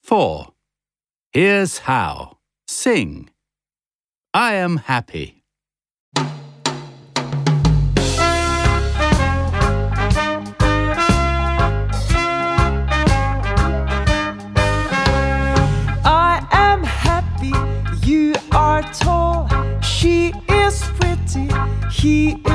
4. Here's how. Sing. I am happy. I am happy, you are tall. She is pretty, he